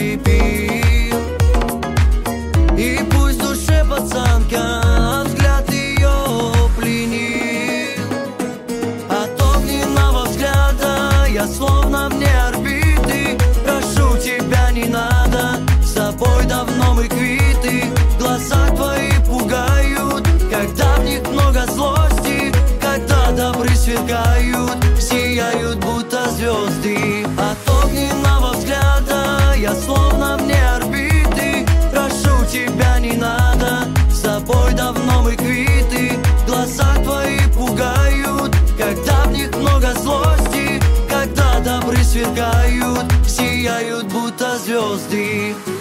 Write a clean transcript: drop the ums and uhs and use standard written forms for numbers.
ослепил. И пусть в душе пацанка взгляд ее пленил. От огненного взгляда я словно вне орбиты. Прошу тебя, не надо, с тобой давно мы квиты. Глаза твои пугают, когда в них много злости, когда добры сверкают, сияют будто звезды. От огненного взгляда я словно вне орбиты. Прошу тебя, не надо, с тобой давно мы квиты. Глаза твои пугают, когда в них много злости, когда добры сверкают, сияют будто звезды.